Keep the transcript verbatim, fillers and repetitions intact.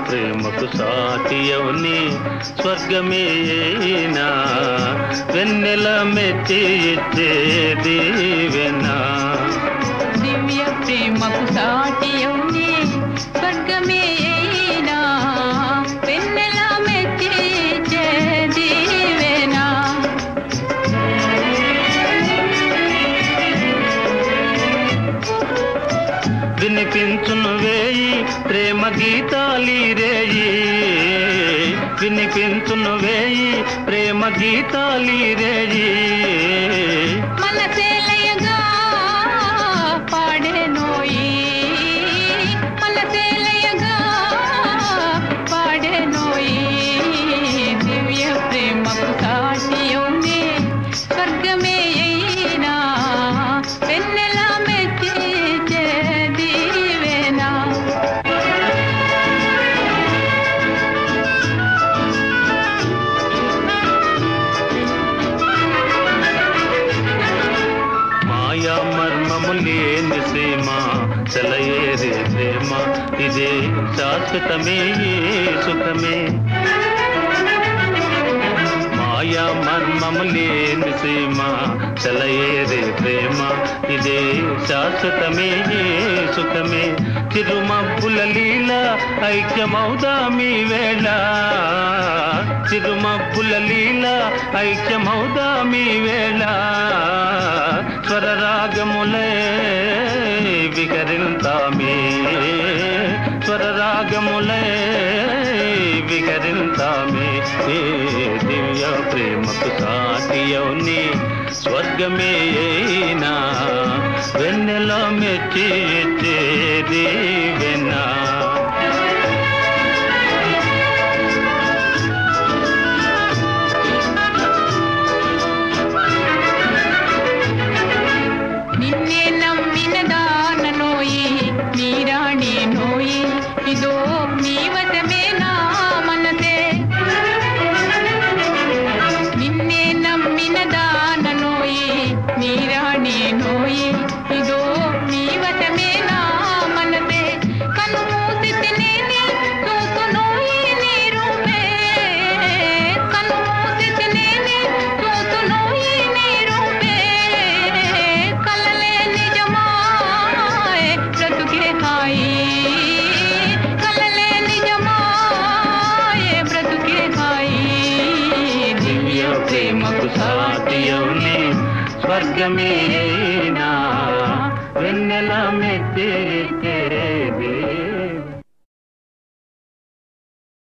ప్రేమకు సాటియవుని స్వర్గమేనా వెన్నెల మెచ్చి ఇచ్చే దీవెనా దివ్య ప్రేమకు సాటియవుని స్వర్గమేనా వెన్నెల మెచ్చి ఇచ్చే దీవెనా వినిపించును వేయి ప్రేమ గీతాలి రేయి వినిపించును వేయి ప్రేమ గీతాలి రేయి మనసేలయగా పాడేనోయి మనసేలయగా పాడేనోయి దివ్య ప్రేమకు సాటియవుని స్వర్గమే అయినా వెన్నెల మెచ్చి మర్మము లేని సీమ చలయేరే ప్రేమ ఇదే శాశ్వతమే సుఖమే మాయా మర్మము లేని సీమ చలయేరే ప్రేమ ఇదే శాశ్వతమే సుఖమే చిరుమబ్బుల లీల ఐక్యమౌదామి వేళ చిరుమబ్బుల లీల ఐక్యమౌదామి వేళ స్వరరాగములే వికరింతామే స్వరరాగములే వికరింతామే ఏ దివ్య ప్రేమకు సాటియవుని స్వర్గమేనా వెన్నెల మెచ్చి ఇచ్చే దీవెనా నిన్నే నమ్మిన దాననోయి నీరాణి నోయి ఇదో నీ వశమే నా మనసే నిన్నే నమ్మిన దాననోయి నీరాణి నోయి ఇదో నీ వశమే నా మనసే కను మూసితే నేనే చూసునోయి నీ రూపే కను మూసితే నేనే చూసునోయి నీ రూపే ప్రేమకు సాటియవుని స్వర్గమేనా వెన్నెల మెచ్చి